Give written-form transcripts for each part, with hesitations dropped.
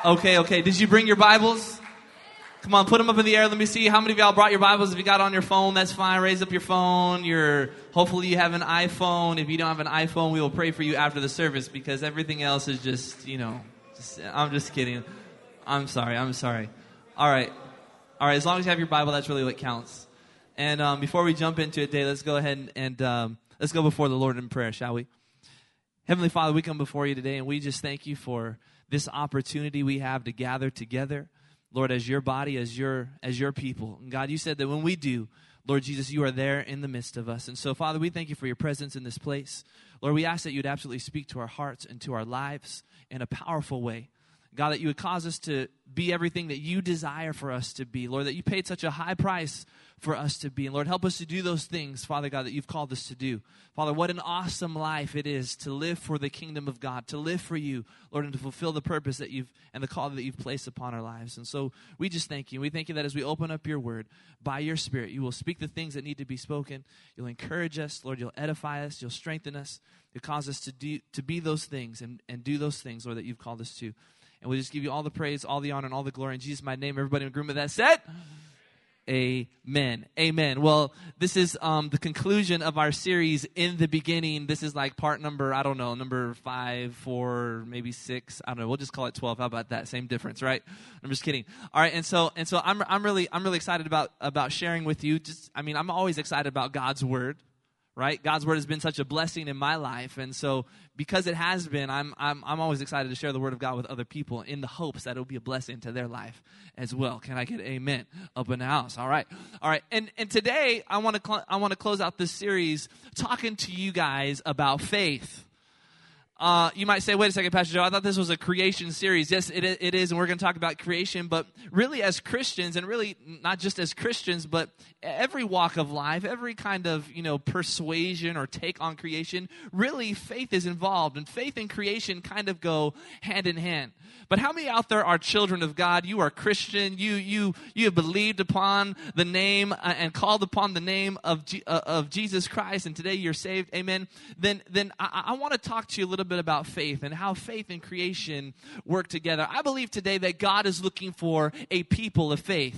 Okay. Did you bring your Bibles? Come on, put them up in the air. Let me see. How many of y'all brought your Bibles? If you got it on your phone, that's fine. Raise up your phone. Hopefully you have an iPhone. If you don't have an iPhone, we will pray for you after the service because everything else is just, I'm just kidding. I'm sorry. All right. As long as you have your Bible, that's really what counts. And before we jump into it today, let's go ahead and let's go before the Lord in prayer, shall we? Heavenly Father, we come before you today, and we just thank you for this opportunity we have to gather together, Lord, as your body, as your people. And God, you said that when we do, Lord Jesus, you are there in the midst of us. And so, Father, we thank you for your presence in this place. Lord, we ask that you'd absolutely speak to our hearts and to our lives in a powerful way. God, that you would cause us to be everything that you desire for us to be. Lord, that you paid such a high price for us to be. And Lord, help us to do those things, Father God, that you've called us to do. Father, what an awesome life it is to live for the kingdom of God, to live for you, Lord, and to fulfill the purpose that and the call that you've placed upon our lives. And so we just thank you. We thank you that as we open up your word, by your Spirit, you will speak the things that need to be spoken. You'll encourage us, Lord, you'll edify us, you'll strengthen us. You'll cause us to be those things and do those things, Lord, that you've called us to. And we just give you all the praise, all the honor, and all the glory. In Jesus' mighty name, everybody in agreement with that said? Amen. Amen. Well, this is the conclusion of our series, In the Beginning. This is like part number 5, 4, maybe 6. I don't know. We'll just call it 12. How about that? Same difference, right? I'm just kidding. All right. And so I'm really excited about sharing with you. I'm always excited about God's word. Right? God's word has been such a blessing in my life. And so because it has been, I'm always excited to share the word of God with other people in the hopes that it will be a blessing to their life as well. Can I get amen up in the house? All right. And today I want to close out this series talking to you guys about faith. You might say, wait a second, Pastor Joe, I thought this was a creation series. Yes, it is, and we're going to talk about creation, but really as Christians, and really not just as Christians, but every walk of life, every kind of, persuasion or take on creation, really faith is involved, and faith and creation kind of go hand in hand. But how many out there are children of God? You are Christian. You have believed upon the name and called upon the name of Jesus Christ, and today you're saved. Amen. Then I want to talk to you a little bit about faith and how faith and creation work together. I believe today that God is looking for a people of faith.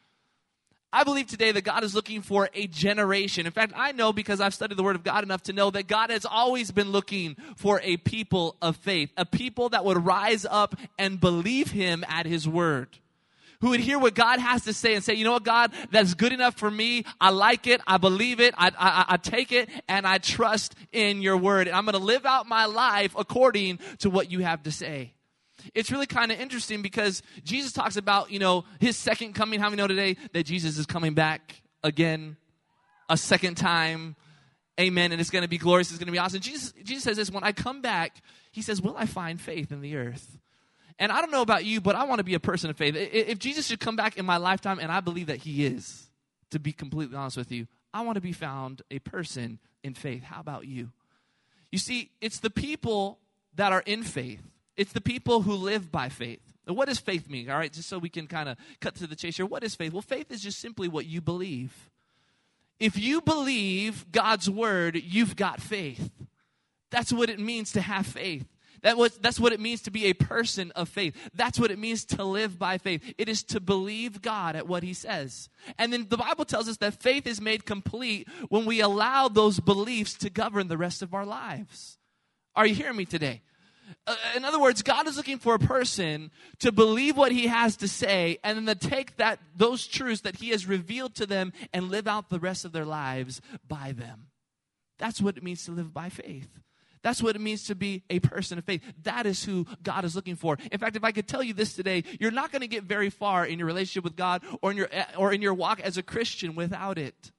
I believe today that God is looking for a generation. In fact, I know because I've studied the Word of God enough to know that God has always been looking for a people of faith, a people that would rise up and believe Him at His Word, who would hear what God has to say and say, you know what, God, that's good enough for me. I like it. I believe it. I take it, and I trust in your Word. And I'm going to live out my life according to what you have to say. It's really kind of interesting because Jesus talks about, his second coming. How many know today that Jesus is coming back again a second time? Amen. And it's going to be glorious. It's going to be awesome. Jesus says this, when I come back, he says, will I find faith in the earth? And I don't know about you, but I want to be a person of faith. If Jesus should come back in my lifetime, and I believe that he is, to be completely honest with you, I want to be found a person in faith. How about you? You see, it's the people that are in faith. It's the people who live by faith. Now, what does faith mean? All right, just so we can kind of cut to the chase here. What is faith? Well, faith is just simply what you believe. If you believe God's word, you've got faith. That's what it means to have faith. That's what it means to be a person of faith. That's what it means to live by faith. It is to believe God at what he says. And then the Bible tells us that faith is made complete when we allow those beliefs to govern the rest of our lives. Are you hearing me today? In other words, God is looking for a person to believe what he has to say and then to take those truths that he has revealed to them and live out the rest of their lives by them. That's what it means to live by faith. That's what it means to be a person of faith. That is who God is looking for. In fact, if I could tell you this today, you're not going to get very far in your relationship with God or in your walk as a Christian without it.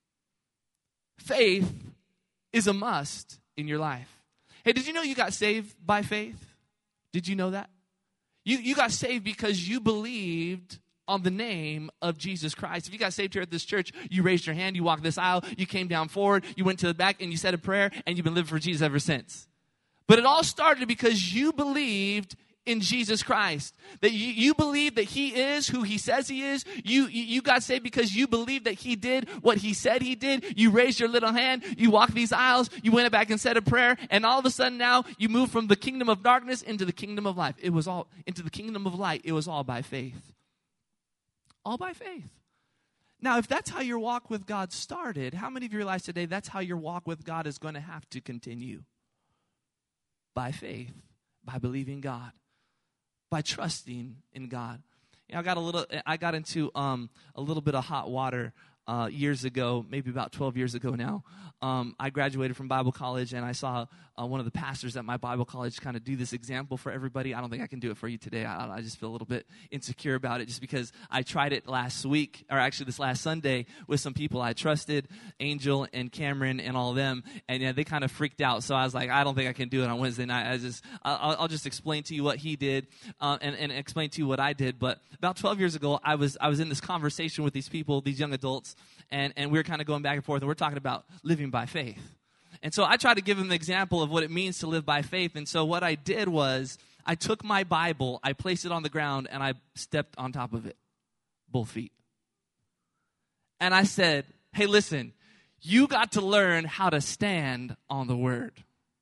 Faith is a must in your life. Hey, did you know you got saved by faith? Did you know that? You got saved because you believed on the name of Jesus Christ. If you got saved here at this church, you raised your hand, you walked this aisle, you came down forward, you went to the back, and you said a prayer, and you've been living for Jesus ever since. But it all started because you believed in Jesus Christ. That you believe that he is who he says he is. You got saved because you believe that he did what he said he did. You raised your little hand. You walked these aisles. You went back and said a prayer. And all of a sudden now you move from the kingdom of darkness into the kingdom of life. It was all into the kingdom of light. It was all by faith. All by faith. Now, if that's how your walk with God started, how many of you realize today that's how your walk with God is going to have to continue? By faith, by believing God, by trusting in God. You know, I got into a little bit of hot water years ago, maybe about 12 years ago now. I graduated from Bible college, and I saw one of the pastors at my Bible college kind of do this example for everybody. I don't think I can do it for you today. I just feel a little bit insecure about it just because I tried it last week, or actually this last Sunday, with some people I trusted, Angel and Cameron and all of them, and yeah, they kind of freaked out. So I was like, I don't think I can do it on Wednesday night. I'll just explain to you what he did and explain to you what I did. But about 12 years ago, I was in this conversation with these people, these young adults, and we were kind of going back and forth, and we're talking about living by faith. And so I tried to give them the example of what it means to live by faith. And so what I did was I took my Bible, I placed it on the ground, and I stepped on top of it, both feet. And I said, hey, listen, you got to learn how to stand on the word.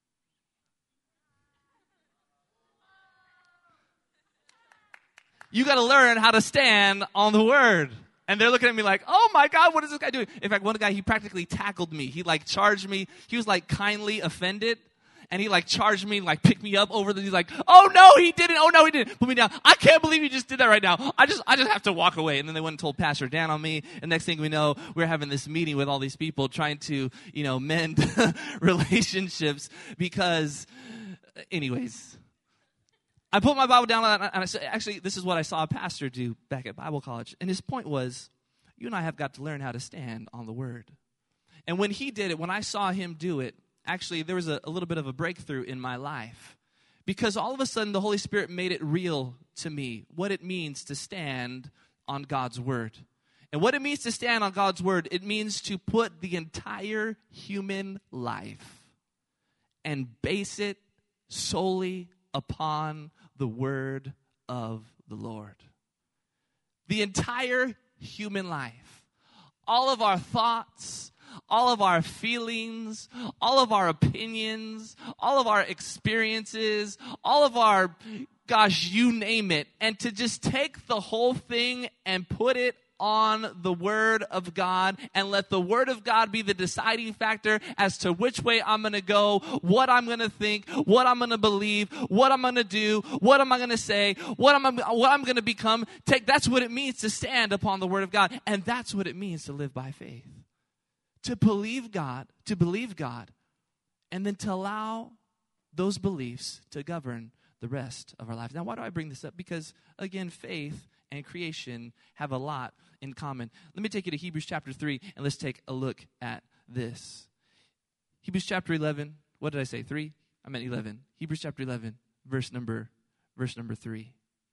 You got to learn how to stand on the word. And they're looking at me like, oh my God, what is this guy doing? In fact, one guy, he practically tackled me. He charged me. He was kindly offended. And he charged me, picked me up over he's like, oh no, he didn't. Oh no, he didn't. Put me down. I can't believe you just did that right now. I just have to walk away. And then they went and told Pastor Dan on me. And next thing we know, we're having this meeting with all these people trying to, mend relationships because, anyways. I put my Bible down and I said, actually, this is what I saw a pastor do back at Bible college. And his point was, you and I have got to learn how to stand on the word. And when he did it, when I saw him do it, actually, there was a little bit of a breakthrough in my life. Because all of a sudden, the Holy Spirit made it real to me, what it means to stand on God's word. And what it means to stand on God's word, it means to put the entire human life and base it solely upon the word of the Lord. The entire human life, all of our thoughts, all of our feelings, all of our opinions, all of our experiences, all of our, you name it, and to just take the whole thing and put it on the Word of God and let the Word of God be the deciding factor as to which way I'm going to go, what I'm going to think, what I'm going to believe, what I'm going to do, what am I going to say, what I'm going to become. That's what it means to stand upon the Word of God, and that's what it means to live by faith. To believe God, and then to allow those beliefs to govern the rest of our lives. Now, why do I bring this up? Because, again, faith and creation have a lot in common. Let me take you to Hebrews chapter 3, and let's take a look at this. Hebrews chapter 11. What did I say? 3? I meant 11. Hebrews chapter 11, verse number 3.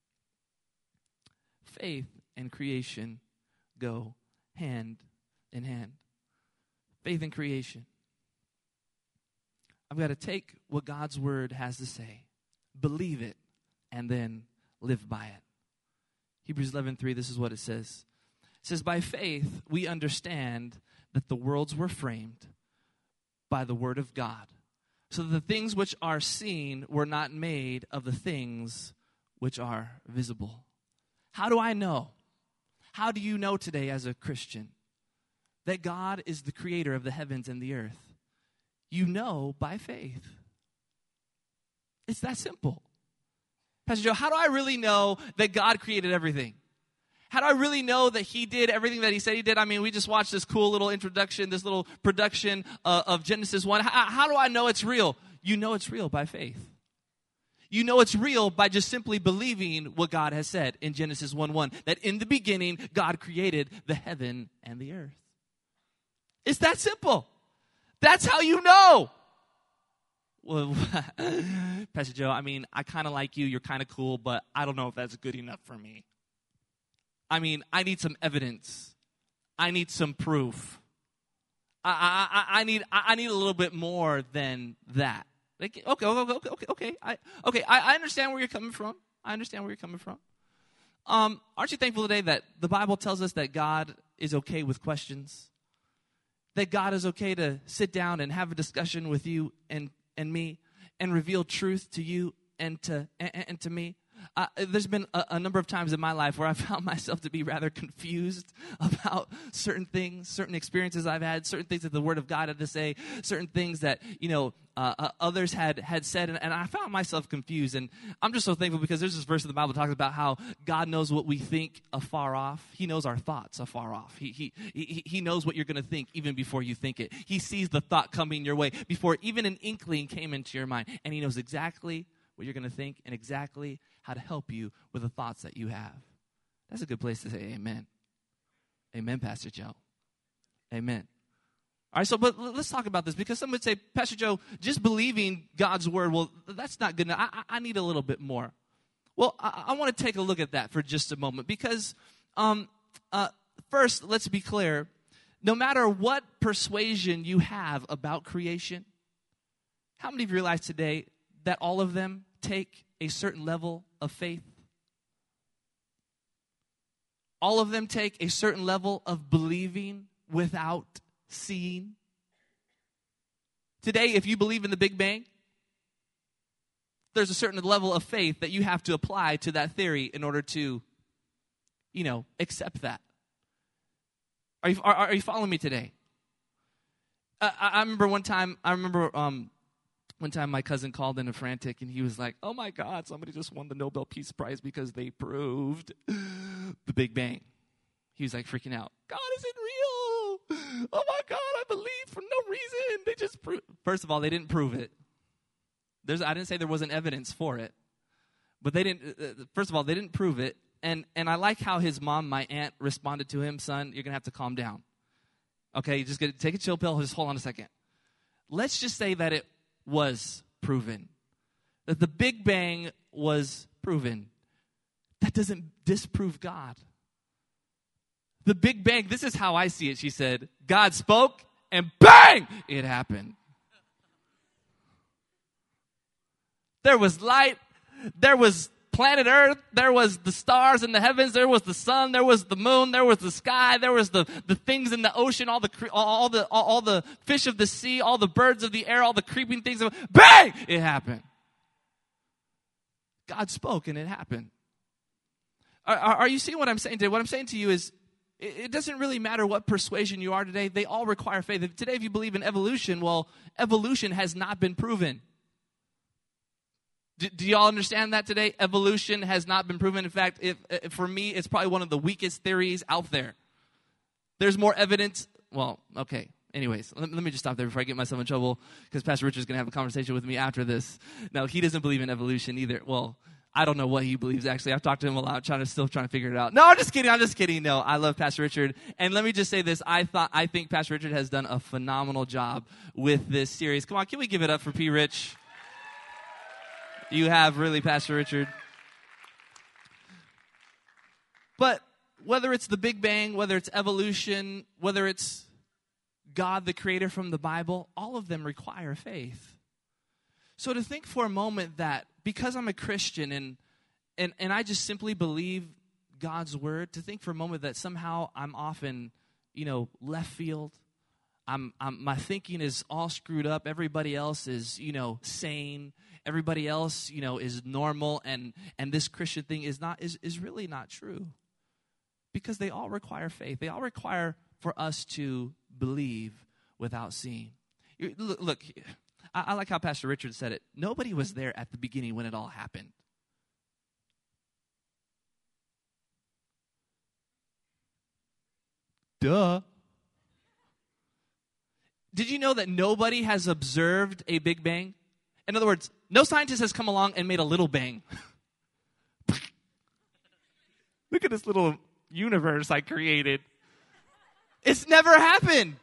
Faith and creation go hand in hand. Faith and creation. I've got to take what God's word has to say, believe it, and then live by it. Hebrews 11:3, this is what it says. It says, by faith we understand that the worlds were framed by the word of God, so that the things which are seen were not made of the things which are visible. How do I know? How do you know today as a Christian that God is the creator of the heavens and the earth? You know by faith. It's that simple. Pastor Joe, how do I really know that God created everything? How do I really know that he did everything that he said he did? I mean, we just watched this cool little introduction, this little production of Genesis 1. How do I know it's real? You know it's real by faith. You know it's real by just simply believing what God has said in Genesis 1:1, that in the beginning, God created the heaven and the earth. It's that simple. That's how you know. Well, Pastor Joe, I mean, I kind of like you. You're kind of cool, but I don't know if that's good enough for me. I mean, I need some evidence. I need some proof. I need a little bit more than that. Like, okay. I understand where you're coming from. Aren't you thankful today that the Bible tells us that God is okay with questions? That God is okay to sit down and have a discussion with you and me and reveal truth to you and to me? There's been a number of times in my life where I found myself to be rather confused about certain things, certain experiences I've had, certain things that the Word of God had to say, certain things that, others had said, and I found myself confused. And I'm just so thankful because there's this verse in the Bible that talks about how God knows what we think afar off. He knows our thoughts afar off. He knows what you're going to think even before you think it. He sees the thought coming your way before even an inkling came into your mind, and He knows exactly what you're going to think and exactly how to help you with the thoughts that you have. That's a good place to say amen. Amen, Pastor Joe. Amen. All right, but let's talk about this, because some would say, Pastor Joe, just believing God's word, well, that's not good enough. I need a little bit more. Well, I want to take a look at that for just a moment, because first, let's be clear. No matter what persuasion you have about creation, how many of you realize today that all of them take a certain level of faith? All of them take a certain level of believing without seeing. Today, if you believe in the Big Bang, there's a certain level of faith that you have to apply to that theory in order to, accept that. Are you following me today? I remember one time my cousin called in a frantic, and he was like, oh my God, somebody just won the Nobel Peace Prize because they proved the Big Bang. He was like freaking out. God isn't real. Oh my God, I believe for no reason. They just proved. First of all, they didn't prove it. I didn't say there wasn't evidence for it. But they didn't, first of all, they didn't prove it. And I like how his mom, my aunt, responded to him, son, you're going to have to calm down. Okay, you just got to take a chill pill. Just hold on a second. Let's just say that it was proven. That the Big Bang was proven. That doesn't disprove God. The Big Bang, this is how I see it, she said. God spoke and bang, it happened. There was light, there was planet Earth, there was the stars in the heavens, there was the sun, there was the moon, there was the sky, there was the things in the ocean, all the fish of the sea, all the birds of the air, all the creeping things. Bang! It happened. God spoke and it happened. Are you seeing what I'm saying today? What I'm saying to you is, it doesn't really matter what persuasion you are today. They all require faith. Today, if you believe in evolution, well, evolution has not been proven. Do y'all understand that today? Evolution has not been proven. In fact, for me, it's probably one of the weakest theories out there. There's more evidence. Well, okay. Anyways, let me just stop there before I get myself in trouble, because Pastor Richard's going to have a conversation with me after this. No, he doesn't believe in evolution either. Well, I don't know what he believes, actually. I've talked to him a lot, still trying to figure it out. No, I'm just kidding. No, I love Pastor Richard. And let me just say this. I think Pastor Richard has done a phenomenal job with this series. Come on, can we give it up for P. Rich? You have, really, Pastor Richard. But whether it's the Big Bang, whether it's evolution, whether it's God, the creator from the Bible, all of them require faith. So to think for a moment that because I'm a Christian and I just simply believe God's word, to think for a moment that somehow I'm off in, left field. My thinking is all screwed up. Everybody else is, sane. Everybody else, is normal, and this Christian thing is really not true. Because they all require faith. They all require for us to believe without seeing. Look, I like how Pastor Richard said it. Nobody was there at the beginning when it all happened. Duh. Did you know that nobody has observed a Big Bang? In other words, no scientist has come along and made a little bang. Look at this little universe I created. It's never happened.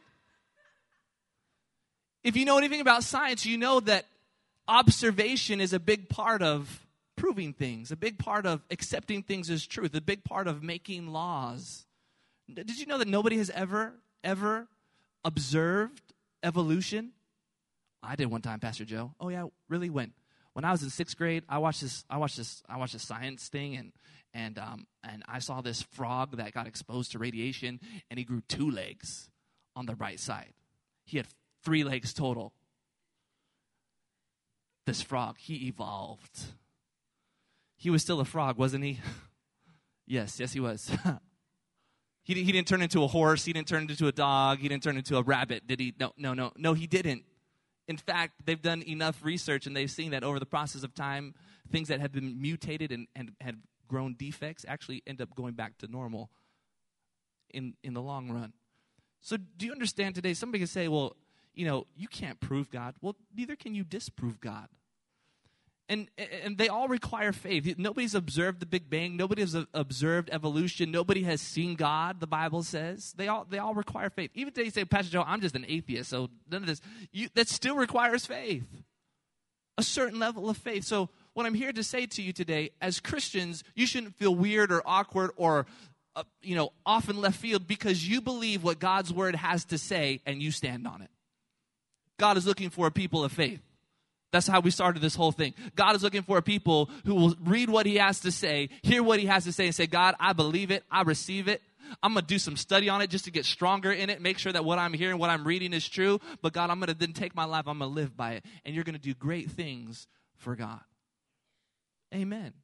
If you know anything about science, you know that observation is a big part of proving things, a big part of accepting things as truth, a big part of making laws. Did you know that nobody has ever observed evolution I did one time, Pastor Joe. Oh yeah, really? When I was in 6th grade, I watched this science thing, and I saw this frog that got exposed to radiation, and he grew 2 legs on the right side. He had 3 legs total. This frog, he evolved. He was still a frog, wasn't he? Yes, he was. He didn't turn into a horse. He didn't turn into a dog. He didn't turn into a rabbit, did he? No, he didn't. In fact, they've done enough research, and they've seen that over the process of time, things that have been mutated and had grown defects actually end up going back to normal in the long run. So do you understand today? Somebody can say, well, you can't prove God. Well, neither can you disprove God. And they all require faith. Nobody's observed the Big Bang. Nobody has observed evolution. Nobody has seen God, the Bible says. They all require faith. Even today you say, Pastor Joe, I'm just an atheist, so none of this. That still requires faith. A certain level of faith. So what I'm here to say to you today, as Christians, you shouldn't feel weird or awkward or off in left field because you believe what God's word has to say and you stand on it. God is looking for a people of faith. That's how we started this whole thing. God is looking for a people who will read what he has to say, hear what he has to say, and say, God, I believe it. I receive it. I'm going to do some study on it just to get stronger in it, make sure that what I'm hearing, what I'm reading is true. But God, I'm going to then take my life. I'm going to live by it. And you're going to do great things for God. Amen.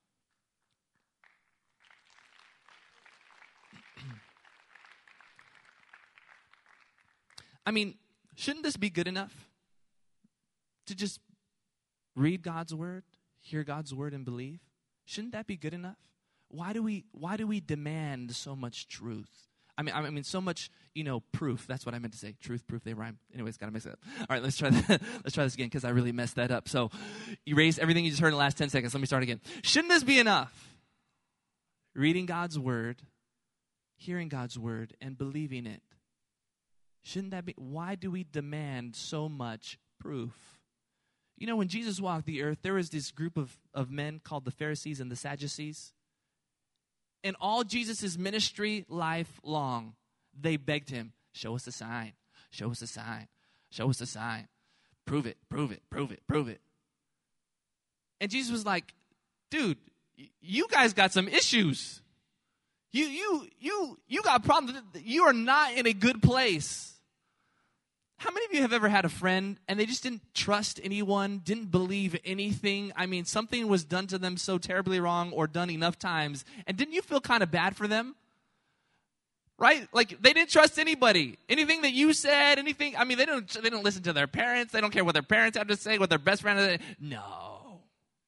I mean, shouldn't this be good enough? To just read God's word, hear God's word, and believe? Shouldn't that be good enough? Why do we demand so much truth? I mean, so much, proof. That's what I meant to say. Truth, proof, they rhyme. Anyways, gotta mix it up. All right, let's try that. Let's try this again because I really messed that up. So, erase everything you just heard in the last 10 seconds. Let me start again. Shouldn't this be enough? Reading God's word, hearing God's word, and believing it. Shouldn't that be? Why do we demand so much proof? When Jesus walked the earth, there was this group of men called the Pharisees and the Sadducees. And all Jesus' ministry life long, they begged him, show us a sign, show us a sign, show us a sign. Prove it, prove it, prove it, prove it. And Jesus was like, dude, you guys got some issues. You got problems. You are not in a good place. How many of you have ever had a friend and they just didn't trust anyone, didn't believe anything? I mean, something was done to them so terribly wrong or done enough times. And didn't you feel kind of bad for them? Right? Like they didn't trust anybody. Anything that you said, anything. I mean, they don't listen to their parents. They don't care what their parents have to say, what their best friend has to say. No.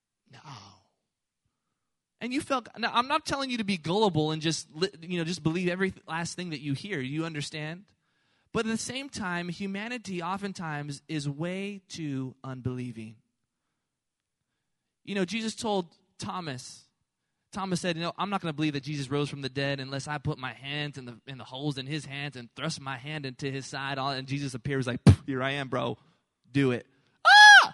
And you felt, now I'm not telling you to be gullible and just believe every last thing that you hear. You understand? But at the same time, humanity oftentimes is way too unbelieving. Jesus told Thomas said, I'm not going to believe that Jesus rose from the dead unless I put my hands in the holes in his hands and thrust my hand into his side. And Jesus appears like, here I am, bro. Do it. Ah!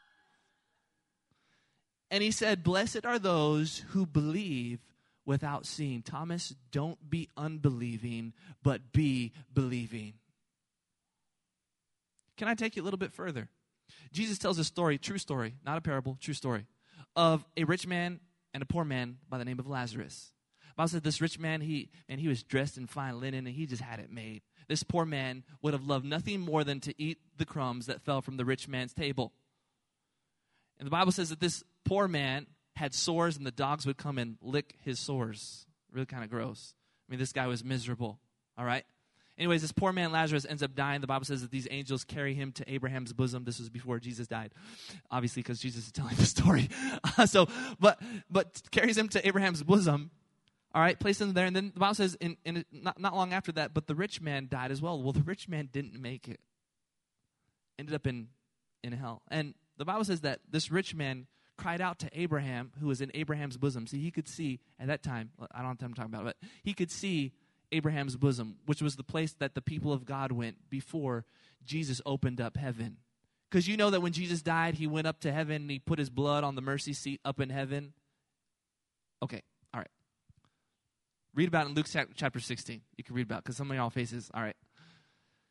And he said, blessed are those who believe without seeing. Thomas, don't be unbelieving, but be believing. Can I take you a little bit further? Jesus tells a story, true story, not a parable, true story, of a rich man and a poor man by the name of Lazarus. The Bible said this rich man, he was dressed in fine linen and he just had it made. This poor man would have loved nothing more than to eat the crumbs that fell from the rich man's table. And the Bible says that this poor man had sores and the dogs would come and lick his sores. Really kind of gross. I mean, this guy was miserable, all right? Anyways, this poor man Lazarus ends up dying. The Bible says that these angels carry him to Abraham's bosom. This was before Jesus died, obviously, because Jesus is telling the story. But carries him to Abraham's bosom. All right, place him there, and then the Bible says, not long after that, but the rich man died as well. Well, the rich man didn't make it. Ended up in hell. And the Bible says that this rich man cried out to Abraham, who was in Abraham's bosom. See, he could see at that time. I don't have time to talk about it, but he could see Abraham's bosom, which was the place that the people of God went before Jesus opened up heaven. Because you know that when Jesus died, he went up to heaven and he put his blood on the mercy seat up in heaven. Okay, all right. Read about it in Luke chapter 16. You can read about it because some of y'all faces, all right.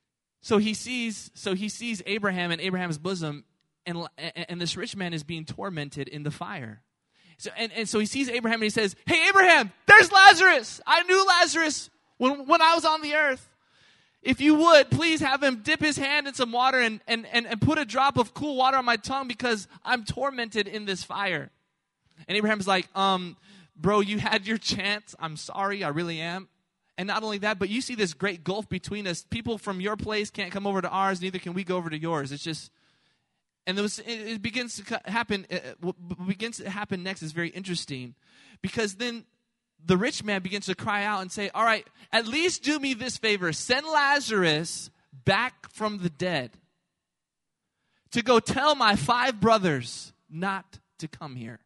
So he sees Abraham in Abraham's bosom, and this rich man is being tormented in the fire. So he sees Abraham and he says, "Hey, Abraham, there's Lazarus. I knew Lazarus when I was on the earth. If you would, please have him dip his hand in some water and put a drop of cool water on my tongue because I'm tormented in this fire." And Abraham's like, bro, you had your chance. I'm sorry, I really am. And not only that, but you see this great gulf between us. People from your place can't come over to ours, neither can we go over to yours. It's just, and it begins to happen. What begins to happen next is very interesting, because then the rich man begins to cry out and say, all right, at least do me this favor. Send Lazarus back from the dead to go tell my 5 brothers not to come here.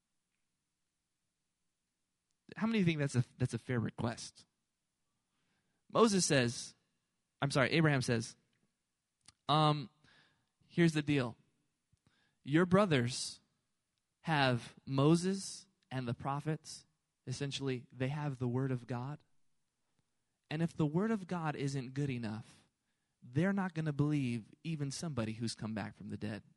How many think that's a fair request? Abraham says, here's the deal. Your brothers have Moses and the prophets. Essentially, they have the word of God. And if the word of God isn't good enough, they're not going to believe even somebody who's come back from the dead.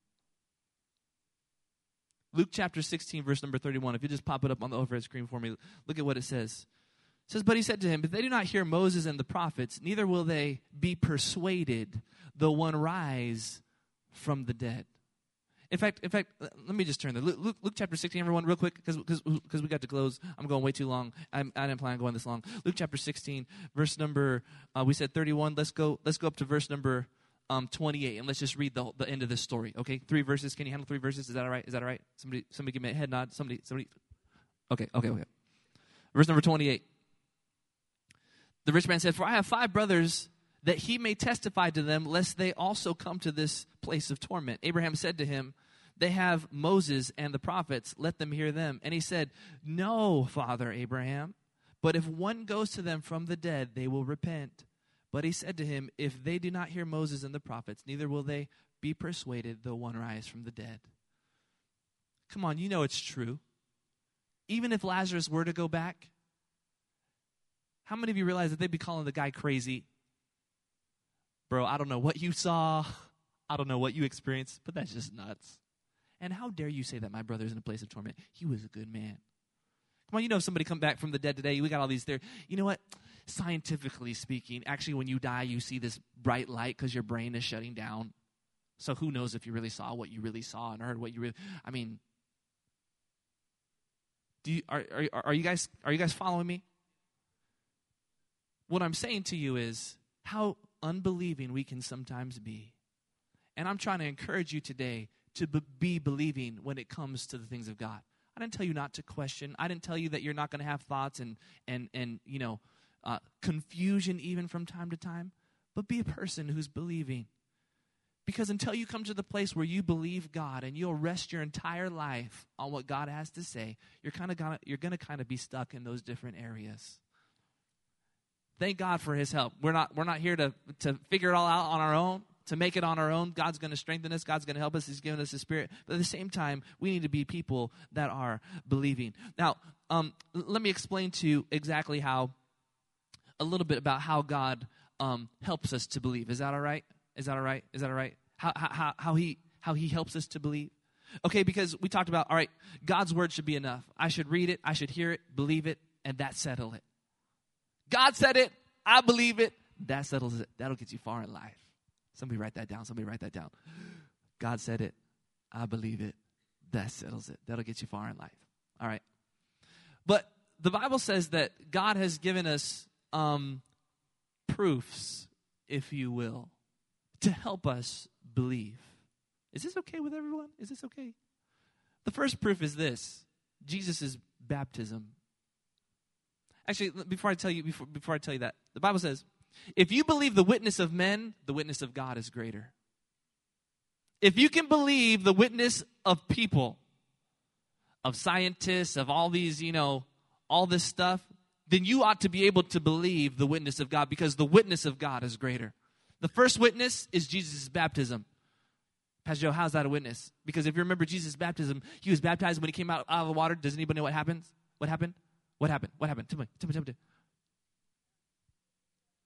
Luke chapter 16, verse number 31. If you just pop it up on the overhead screen for me, look at what it says. It says, but he said to him, if they do not hear Moses and the prophets, neither will they be persuaded, though one rise from the dead. In fact, let me just turn there. Luke chapter 16, everyone, real quick, because we got to close. I'm going way too long. I didn't plan on going this long. Luke chapter 16, verse number, we said 31. Let's go up to verse number 28, and let's just read the end of this story. Okay, 3 verses. Can you handle 3 verses? Is that all right? Is that all right? Somebody give me a head nod. Somebody. Okay. Verse number 28. The rich man said, for I have 5 brothers, that he may testify to them, lest they also come to this place of torment. Abraham said to him, they have Moses and the prophets, let them hear them. And he said, no, Father Abraham, but if one goes to them from the dead, they will repent. But he said to him, if they do not hear Moses and the prophets, neither will they be persuaded, though one rise from the dead. Come on, you know it's true. Even if Lazarus were to go back, how many of you realize that they'd be calling the guy crazy? Bro, I don't know what you saw. I don't know what you experienced, but that's just nuts. And how dare you say that my brother's in a place of torment? He was a good man. Come on, you know if somebody come back from the dead today, we got all these there. You know what? Scientifically speaking, actually when you die, you see this bright light because your brain is shutting down. So who knows if you really saw what you really saw and heard what you really, I mean, are you guys following me? What I'm saying to you is how unbelieving we can sometimes be. And I'm trying to encourage you today to be believing when it comes to the things of God. I didn't tell you not to question. I didn't tell you that you're not going to have thoughts and confusion even from time to time. But be a person who's believing. Because until you come to the place where you believe God and you'll rest your entire life on what God has to say, you're going to kind of be stuck in those different areas. Thank God for his help. We're not here to figure it all out on our own, to make it on our own. God's going to strengthen us. God's going to help us. He's given us his Spirit. But at the same time, we need to be people that are believing. Now, let me explain to you exactly a little bit about how God helps us to believe. Is that all right? Is that all right? Is that all right? How he helps us to believe? Okay, because we talked about, all right, God's word should be enough. I should read it, I should hear it, believe it, and that settle it. God said it, I believe it, that settles it. That'll get you far in life. Somebody write that down. God said it, I believe it, that settles it. That'll get you far in life. All right. But the Bible says that God has given us proofs, if you will, to help us believe. Is this okay with everyone? Is this okay? The first proof is this: Jesus' baptism. Actually, before I tell you that, the Bible says, if you believe the witness of men, the witness of God is greater. If you can believe the witness of people, of scientists, of all these, all this stuff, then you ought to be able to believe the witness of God, because the witness of God is greater. The first witness is Jesus' baptism. Pastor Joe, how's that a witness? Because if you remember Jesus' baptism, he was baptized when he came out of the water. Does anybody know what happened? What happened? Tell me. Y'all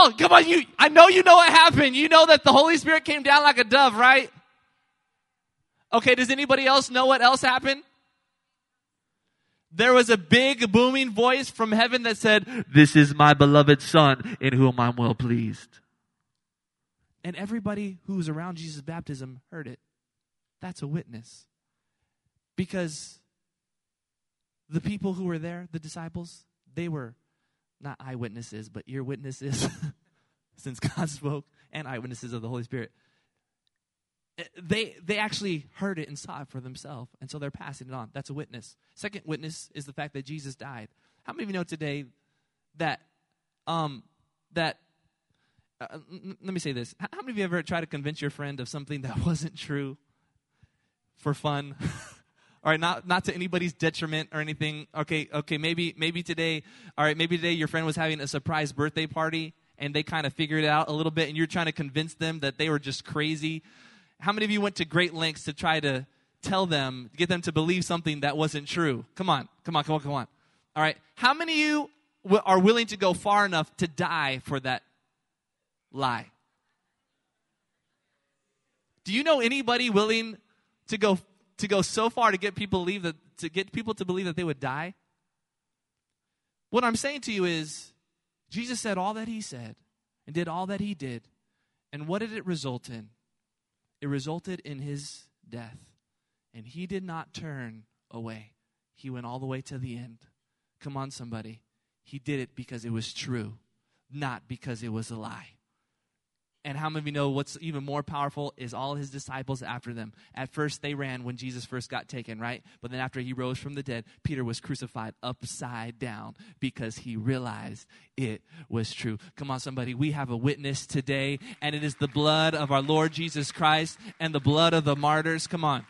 all, come on, I know you know what happened. You know that the Holy Spirit came down like a dove, right? Okay, does anybody else know what else happened? There was a big booming voice from heaven that said, "This is my beloved Son, in whom I'm well pleased." And everybody who was around Jesus' baptism heard it. That's a witness. Because the people who were there, the disciples, they were not eyewitnesses, but ear witnesses, since God spoke, and eyewitnesses of the Holy Spirit. They actually heard it and saw it for themselves, and so they're passing it on. That's a witness. Second witness is the fact that Jesus died. How many of you know today that let me say this. How many of you ever tried to convince your friend of something that wasn't true for fun? All right, not to anybody's detriment or anything. Okay, maybe today, maybe today your friend was having a surprise birthday party and they kind of figured it out a little bit and you're trying to convince them that they were just crazy. How many of you went to great lengths to try to tell them, get them to believe something that wasn't true? Come on. All right, how many of you are willing to go far enough to die for that lie? Do you know anybody willing to go so far to get people to believe that they would die? What I'm saying to you is, Jesus said all that he said and did all that he did. And what did it result in? It resulted in his death. And he did not turn away. He went all the way to the end. Come on, somebody. He did it because it was true, not because it was a lie. And how many of you know what's even more powerful is all his disciples after them. At first, they ran when Jesus first got taken, right? But then after he rose from the dead, Peter was crucified upside down because he realized it was true. Come on, somebody. We have a witness today, and it is the blood of our Lord Jesus Christ and the blood of the martyrs. Come on.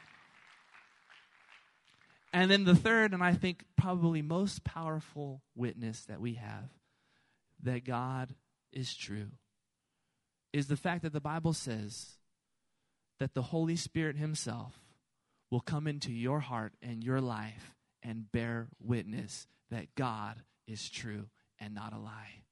And then the third, and I think probably most powerful witness that we have that God is true, is the fact that the Bible says that the Holy Spirit himself will come into your heart and your life and bear witness that God is true and not a lie.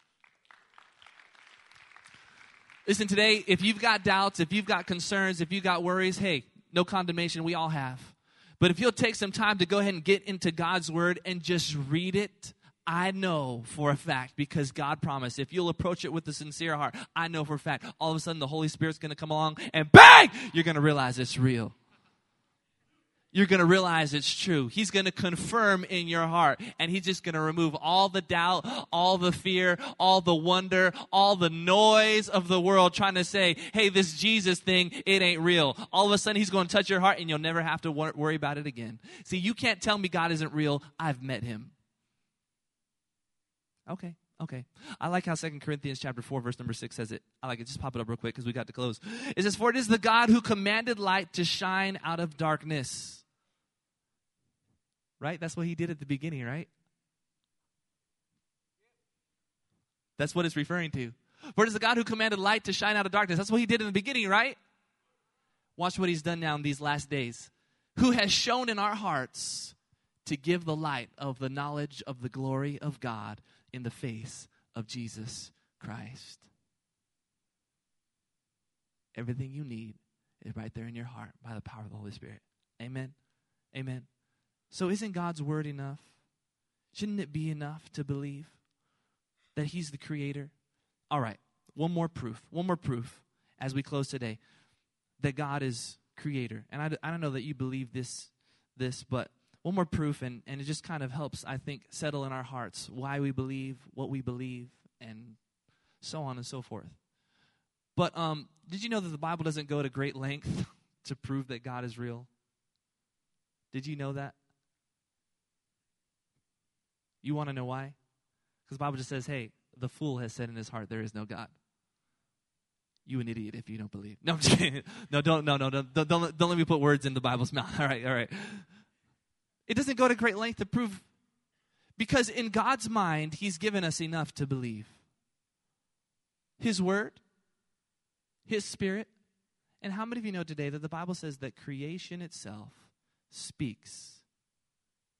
Listen, today, if you've got doubts, if you've got concerns, if you've got worries, hey, no condemnation, we all have. But if you'll take some time to go ahead and get into God's word and just read it, I know for a fact, because God promised, if you'll approach it with a sincere heart, I know for a fact, all of a sudden the Holy Spirit's going to come along and bang, you're going to realize it's real. You're going to realize it's true. He's going to confirm in your heart, and he's just going to remove all the doubt, all the fear, all the wonder, all the noise of the world trying to say, hey, this Jesus thing, it ain't real. All of a sudden, he's going to touch your heart, and you'll never have to worry about it again. See, you can't tell me God isn't real. I've met him. Okay. I like how 2 Corinthians chapter 4, verse number 6 says it. I like it. Just pop it up real quick because we got to close. It says, for it is the God who commanded light to shine out of darkness. Right? That's what he did at the beginning, right? That's what it's referring to. For it is the God who commanded light to shine out of darkness. That's what he did in the beginning, right? Watch what he's done now in these last days. Who has shown in our hearts to give the light of the knowledge of the glory of God in the face of Jesus Christ. Everything you need is right there in your heart by the power of the Holy Spirit. Amen. Amen. So isn't God's word enough? Shouldn't it be enough to believe that he's the creator? All right, one more proof as we close today that God is creator. And I don't know that you believe this, but one more proof, and it just kind of helps, I think, settle in our hearts why we believe, what we believe, and so on and so forth. But did you know that the Bible doesn't go to great length to prove that God is real? Did you know that? You want to know why? Because the Bible just says, hey, the fool has said in his heart, there is no God. You an idiot if you don't believe. No, I'm just kidding. No, don't let me put words in the Bible's mouth. All right. It doesn't go to great length to prove, because in God's mind, he's given us enough to believe. His word, his spirit. And how many of you know today that the Bible says that creation itself speaks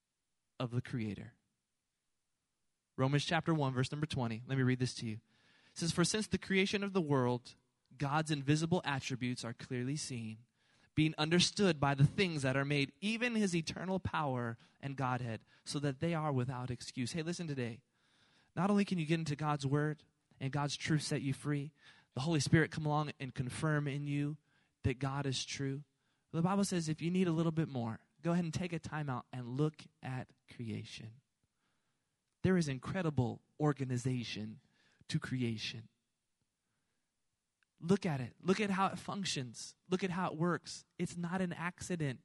of the creator? Romans chapter 1, verse number 20. Let me read this to you. It It says, for since the creation of the world, God's invisible attributes are clearly seen, being understood by the things that are made, even his eternal power and Godhead, so that they are without excuse. Hey, listen today. Not only can you get into God's word and God's truth set you free, the Holy Spirit come along and confirm in you that God is true. The Bible says if you need a little bit more, go ahead and take a time out and look at creation. There is incredible organization to creation. Look at it. Look at how it functions. Look at how it works. It's not an accident.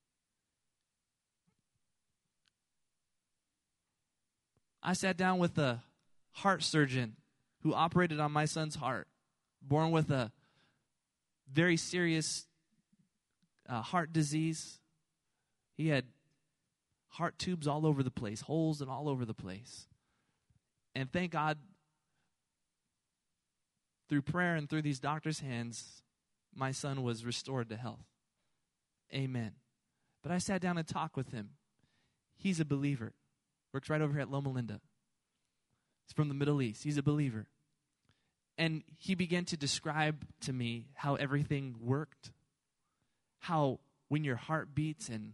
I sat down with a heart surgeon who operated on my son's heart, born with a very serious heart disease. He had heart tubes all over the place, holes and all over the place. And thank God, through prayer and through these doctors' hands, my son was restored to health. Amen. But I sat down and talked with him. He's a believer. Works right over here at Loma Linda. He's from the Middle East. He's a believer. And he began to describe to me how everything worked. How when your heart beats and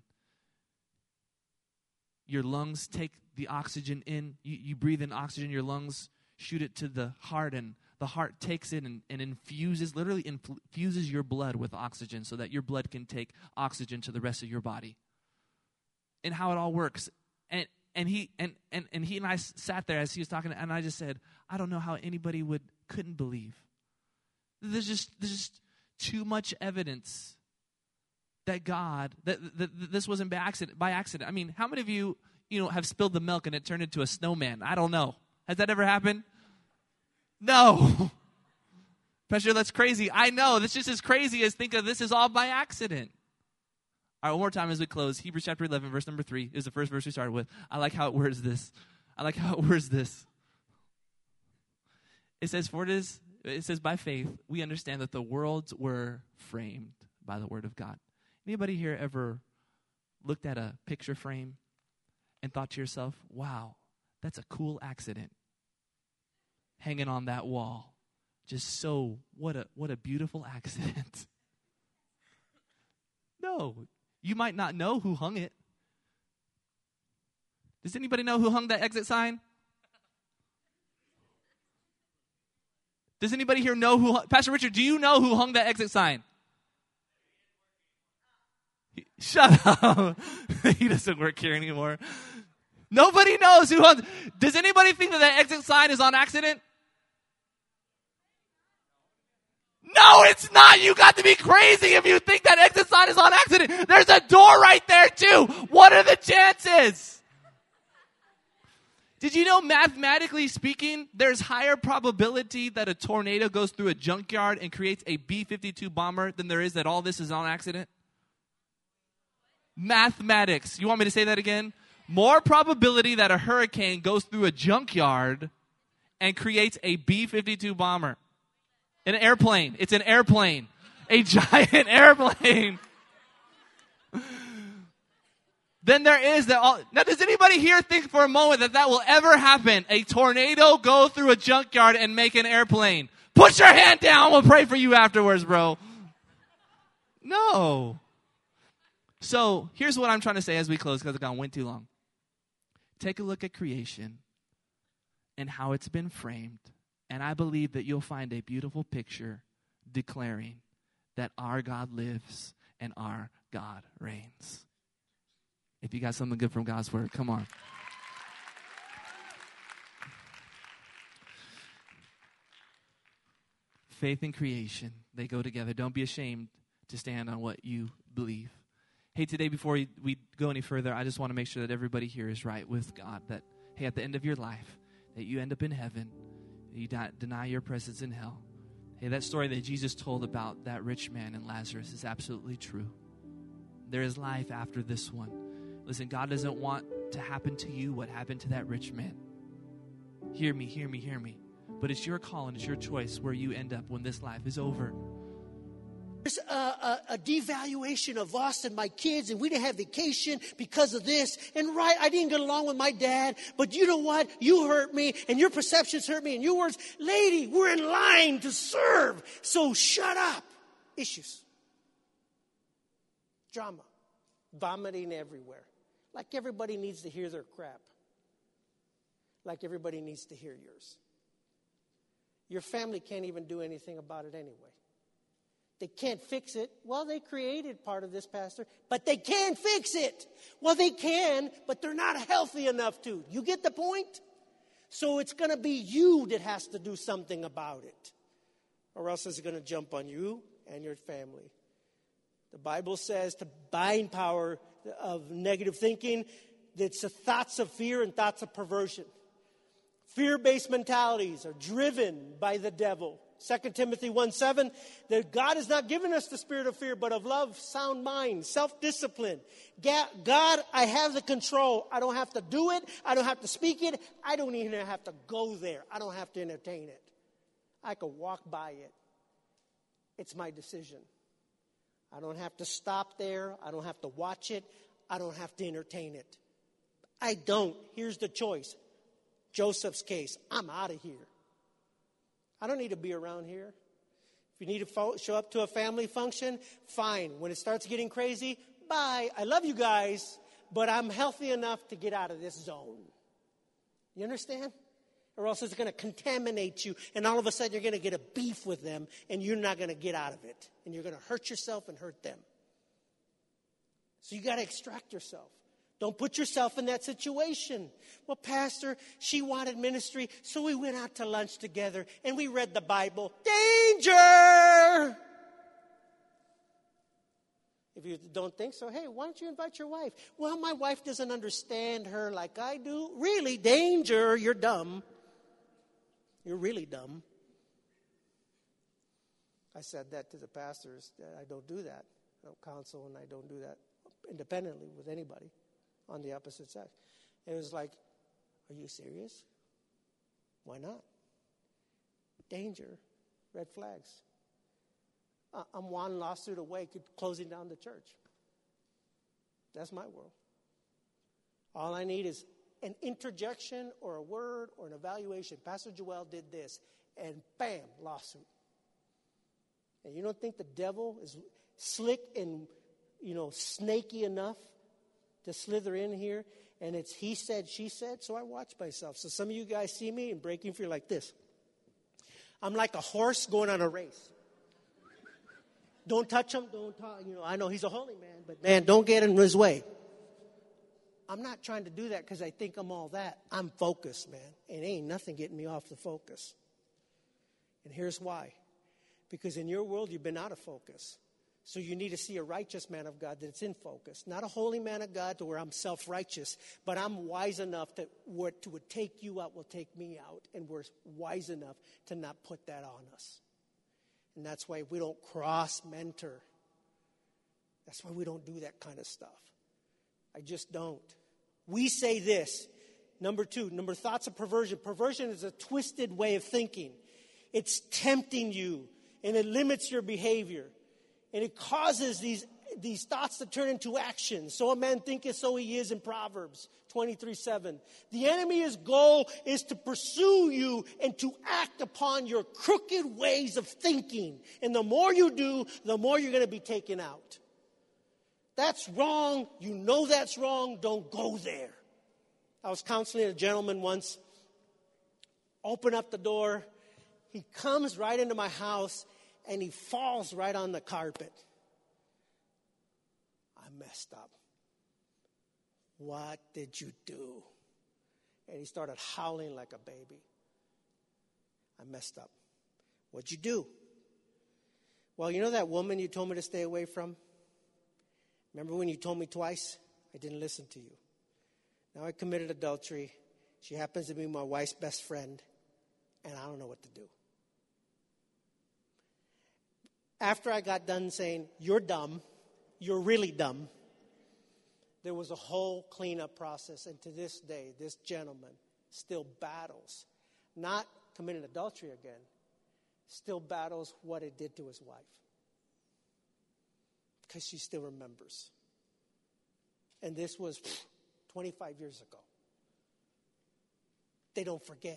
your lungs take the oxygen in, you breathe in oxygen, your lungs shoot it to the heart, and the heart takes it and infuses, literally infuses your blood with oxygen so that your blood can take oxygen to the rest of your body. And how it all works. And he and I sat there as he was talking, and I just said, I don't know how anybody couldn't believe. There's just too much evidence that God, that this wasn't by accident. I mean, how many of you have spilled the milk and it turned into a snowman? I don't know. Has that ever happened? No. Pastor, that's crazy. I know. That's just as crazy as think of this is all by accident. All right, one more time as we close. Hebrews chapter 11, verse number 3 is the first verse we started with. I like how it words this. It says, by faith, we understand that the worlds were framed by the word of God. Anybody here ever looked at a picture frame and thought to yourself, wow, that's a cool accident hanging on that wall? What a beautiful accident. No, you might not know who hung it. Does anybody know who hung that exit sign? Does anybody here know Pastor Richard, do you know who hung that exit sign? Shut up. He doesn't work here anymore. Nobody knows who hung. Does anybody think that exit sign is on accident? No, it's not. You got to be crazy if you think that exit sign is on accident. There's a door right there too. What are the chances? Did you know, mathematically speaking, there's higher probability that a tornado goes through a junkyard and creates a B-52 bomber than there is that all this is on accident? Mathematics. You want me to say that again? More probability that a hurricane goes through a junkyard and creates a B-52 bomber. An airplane. It's an airplane. A giant airplane. Then there is that. Now, does anybody here think for a moment that will ever happen? A tornado go through a junkyard and make an airplane? Put your hand down. We'll pray for you afterwards, bro. No. So here's what I'm trying to say as we close, because I went too long. Take a look at creation and how it's been framed. And I believe that you'll find a beautiful picture declaring that our God lives and our God reigns. If you got something good from God's word, come on. Faith and creation, they go together. Don't be ashamed to stand on what you believe. Hey, today before we go any further, I just want to make sure that everybody here is right with God. That, hey, at the end of your life, that you end up in heaven. You deny your presence in hell. Hey, that story that Jesus told about that rich man and Lazarus is absolutely true. There is life after this one. Listen, God doesn't want to happen to you what happened to that rich man. Hear me, hear me, hear me. But it's your call and it's your choice where you end up when this life is over. There's a devaluation of us and my kids, and we didn't have vacation because of this. And right, I didn't get along with my dad, but you know what? You hurt me, and your perceptions hurt me, and your words. Lady, we're in line to serve, so shut up. Issues. Drama. Vomiting everywhere. Like everybody needs to hear their crap. Like everybody needs to hear yours. Your family can't even do anything about it anyway. They can't fix it. Well, they created part of this, Pastor, but they can fix it. Well, they can, but they're not healthy enough to. You get the point? So it's going to be you that has to do something about it, or else it's going to jump on you and your family. The Bible says to bind power of negative thinking, that's the thoughts of fear and thoughts of perversion. Fear-based mentalities are driven by the devil. 2 Timothy 1:7, that God has not given us the spirit of fear, but of love, sound mind, self-discipline. God, I have the control. I don't have to do it. I don't have to speak it. I don't even have to go there. I don't have to entertain it. I can walk by it. It's my decision. I don't have to stop there. I don't have to watch it. I don't have to entertain it. I don't. Here's the choice. Joseph's case. I'm out of here. I don't need to be around here. If you need to show up to a family function, fine. When it starts getting crazy, bye. I love you guys, but I'm healthy enough to get out of this zone. You understand? Or else it's going to contaminate you, and all of a sudden you're going to get a beef with them, and you're not going to get out of it. And you're going to hurt yourself and hurt them. So you got to extract yourself. Don't put yourself in that situation. Well, Pastor, she wanted ministry, so we went out to lunch together, and we read the Bible. Danger! If you don't think so, hey, why don't you invite your wife? Well, my wife doesn't understand her like I do. Really, danger, you're dumb. You're really dumb. I said that to the pastors, that I don't do that. I don't counsel, and I don't do that independently with anybody on the opposite sex. It was like, are you serious? Why not? Danger, red flags. I'm one lawsuit away, closing down the church. That's my world. All I need is an interjection or a word or an evaluation. Pastor Joel did this, and bam, lawsuit. And you don't think the devil is slick and, snaky enough to slither in here? And it's he said, she said, so I watch myself. So some of you guys see me in Breaking Free like this. I'm like a horse going on a race. Don't touch him. Don't talk. I know he's a holy man, but man, don't get in his way. I'm not trying to do that because I think I'm all that. I'm focused, man. And ain't nothing getting me off the focus. And here's why. Because in your world, you've been out of focus. So you need to see a righteous man of God that's in focus. Not a holy man of God to where I'm self-righteous, but I'm wise enough that what would take you out will take me out. And we're wise enough to not put that on us. And that's why we don't cross-mentor. That's why we don't do that kind of stuff. I just don't. We say this. Number 2, thoughts of perversion. Perversion is a twisted way of thinking. It's tempting you, and it limits your behavior. And it causes these thoughts to turn into action. So a man thinketh, so he is in Proverbs 23:7. The enemy's goal is to pursue you and to act upon your crooked ways of thinking. And the more you do, the more you're going to be taken out. That's wrong. You know that's wrong. Don't go there. I was counseling a gentleman once. Open up the door. He comes right into my house and he falls right on the carpet. I messed up. What did you do? And he started howling like a baby. I messed up. What'd you do? Well, you know that woman you told me to stay away from? Remember when you told me twice? I didn't listen to you. Now I committed adultery. She happens to be my wife's best friend, and I don't know what to do. After I got done saying, you're dumb, you're really dumb, there was a whole cleanup process. And to this day, this gentleman still battles, not committing adultery again, still battles what it did to his wife. because she still remembers. And this was 25 years ago. They don't forget.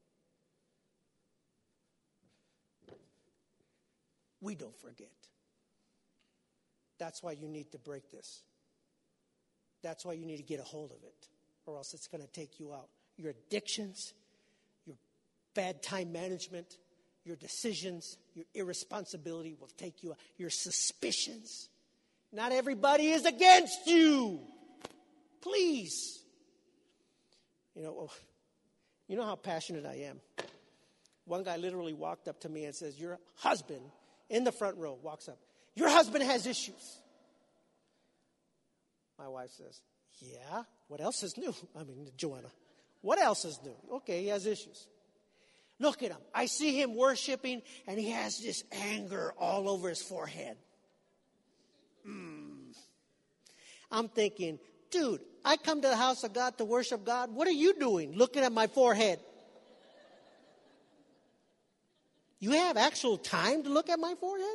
We don't forget. That's why you need to break this. That's why you need to get a hold of it, or else it's going to take you out. Your addictions, your bad time management, your decisions, your irresponsibility will take you out. Your suspicions. Not everybody is against you. Please. You know how passionate I am. One guy literally walked up to me and says, your husband, in the front row, walks up. Your husband has issues. My wife says, yeah, what else is new? I mean, Joanna, what else is new? Okay, he has issues. Look at him. I see him worshiping, and he has this anger all over his forehead. I'm thinking, dude, I come to the house of God to worship God. What are you doing looking at my forehead? You have actual time to look at my forehead?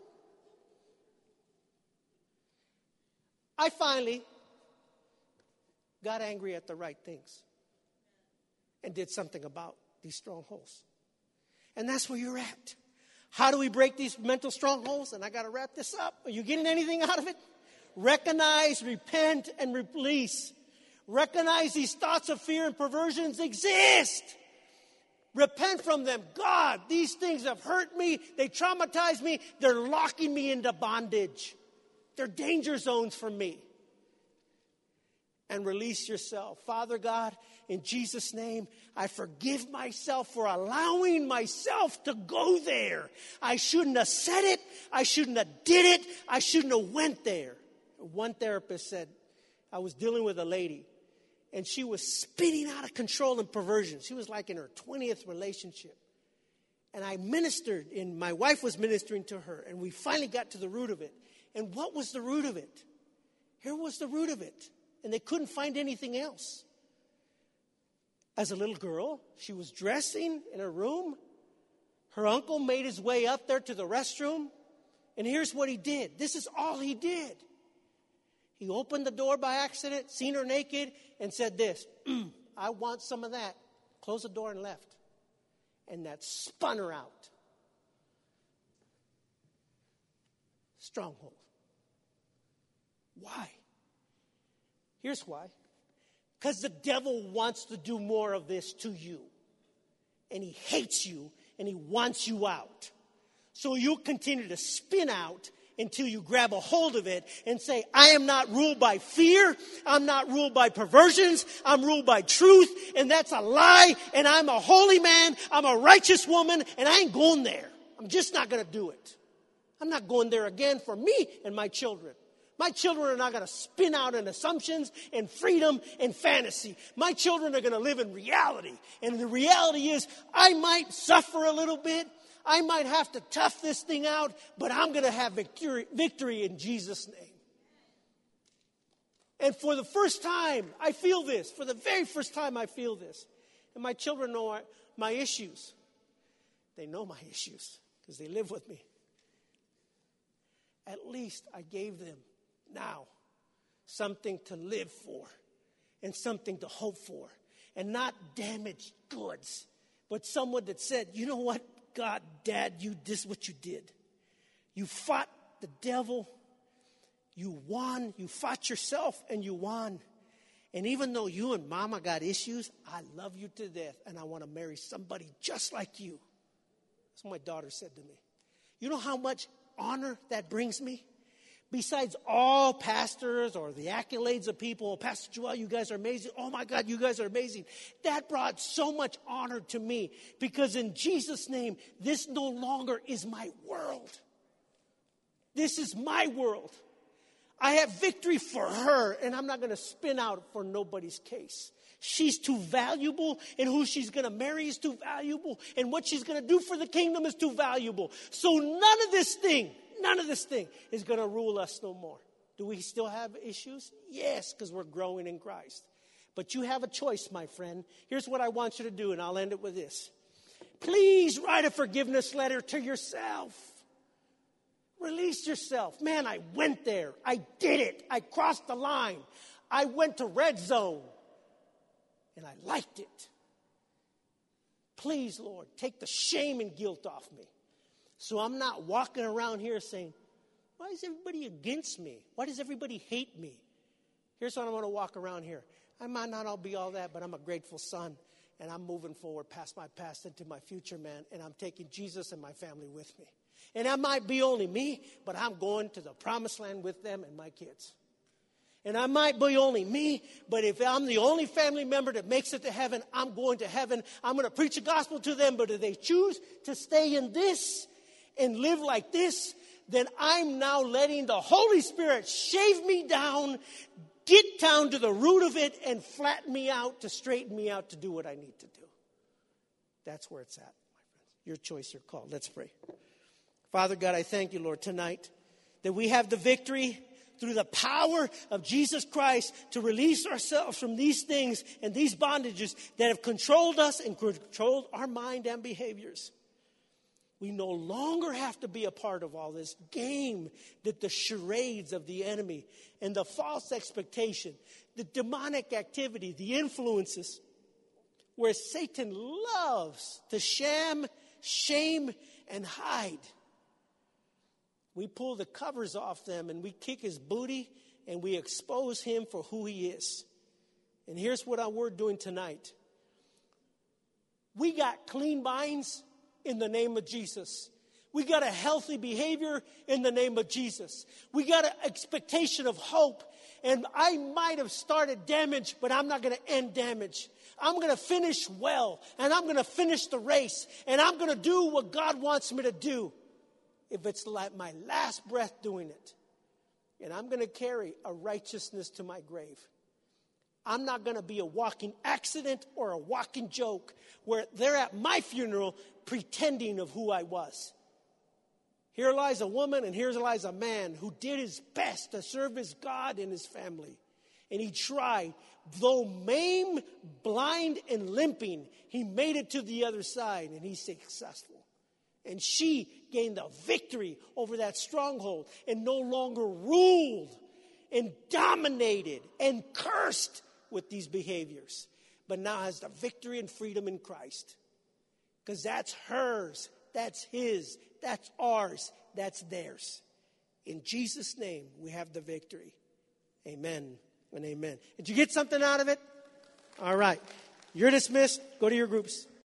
I finally got angry at the right things and did something about these strongholds. And that's where you're at. How do we break these mental strongholds? And I got to wrap this up. Are you getting anything out of it? Recognize, repent, and release. Recognize these thoughts of fear and perversions exist. Repent from them. God, these things have hurt me. They traumatize me. They're locking me into bondage. They're danger zones for me. And release yourself. Father God, in Jesus' name, I forgive myself for allowing myself to go there. I shouldn't have said it. I shouldn't have did it. I shouldn't have went there. One therapist said, I was dealing with a lady, and she was spinning out of control and perversion. She was like in her 20th relationship. And I ministered, and my wife was ministering to her, and we finally got to the root of it. And what was the root of it? Here was the root of it. And they couldn't find anything else. As a little girl, she was dressing in her room. Her uncle made his way up there to the restroom. And here's what he did. This is all he did. He opened the door by accident, seen her naked, and said this, I want some of that. Closed the door and left. And that spun her out. Stronghold. Why? Here's why. Because the devil wants to do more of this to you. And he hates you, and he wants you out. So you'll continue to spin out until you grab a hold of it and say, I am not ruled by fear. I'm not ruled by perversions. I'm ruled by truth. And that's a lie. And I'm a holy man. I'm a righteous woman. And I ain't going there. I'm just not going to do it. I'm not going there again for me and my children. My children are not going to spin out in assumptions and freedom and fantasy. My children are going to live in reality. And the reality is I might suffer a little bit. I might have to tough this thing out, but I'm going to have victory in Jesus' name. And for the first time, I feel this. For the very first time, I feel this. And my children know my issues. They know my issues because they live with me. At least I gave them now something to live for and something to hope for. And not damaged goods, but someone that said, you know what? God, Dad, this is what you did. You fought the devil. You won. You fought yourself and you won. And even though you and Mama got issues, I love you to death and I want to marry somebody just like you. That's what my daughter said to me. You know how much honor that brings me? Besides all pastors or the accolades of people, Pastor Joel, you guys are amazing. Oh my God, you guys are amazing. That brought so much honor to me because in Jesus' name, this no longer is my world. This is my world. I have victory for her and I'm not going to spin out for nobody's case. She's too valuable and who she's going to marry is too valuable and what she's going to do for the kingdom is too valuable. So none of this thing is going to rule us no more. Do we still have issues? Yes, because we're growing in Christ. But you have a choice, my friend. Here's what I want you to do, and I'll end it with this. Please write a forgiveness letter to yourself. Release yourself. Man, I went there. I did it. I crossed the line. I went to red zone. And I liked it. Please, Lord, take the shame and guilt off me. So I'm not walking around here saying, why is everybody against me? Why does everybody hate me? Here's what I'm going to walk around here. I might not all be all that, but I'm a grateful son. And I'm moving forward past my past into my future, man. And I'm taking Jesus and my family with me. And I might be only me, but I'm going to the promised land with them and my kids. And I might be only me, but if I'm the only family member that makes it to heaven, I'm going to heaven. I'm going to preach the gospel to them. But if they choose to stay in this and live like this, then I'm now letting the Holy Spirit shave me down, get down to the root of it, and flatten me out to straighten me out to do what I need to do. That's where it's at, my friends. Your choice, your call. Let's pray. Father God, I thank you, Lord, tonight that we have the victory through the power of Jesus Christ to release ourselves from these things and these bondages that have controlled us and controlled our mind and behaviors. We no longer have to be a part of all this game, that the charades of the enemy and the false expectation, the demonic activity, the influences, where Satan loves to sham, shame, and hide. We pull the covers off them and we kick his booty and we expose him for who he is. And here's what we're doing tonight. We got clean minds in the name of Jesus. We got a healthy behavior in the name of Jesus. We got an expectation of hope. And I might have started damage, but I'm not going to end damage. I'm going to finish well. And I'm going to finish the race. And I'm going to do what God wants me to do. If it's like my last breath doing it. And I'm going to carry a righteousness to my grave. I'm not going to be a walking accident or a walking joke where they're at my funeral pretending of who I was. Here lies a woman and here lies a man who did his best to serve his God and his family. And he tried. Though maimed, blind, and limping, he made it to the other side and he's successful. And she gained the victory over that stronghold and no longer ruled and dominated and cursed with these behaviors. But now has the victory and freedom in Christ. Because that's hers, that's his, that's ours, that's theirs. In Jesus' name, we have the victory. Amen and amen. Did you get something out of it? All right. You're dismissed. Go to your groups.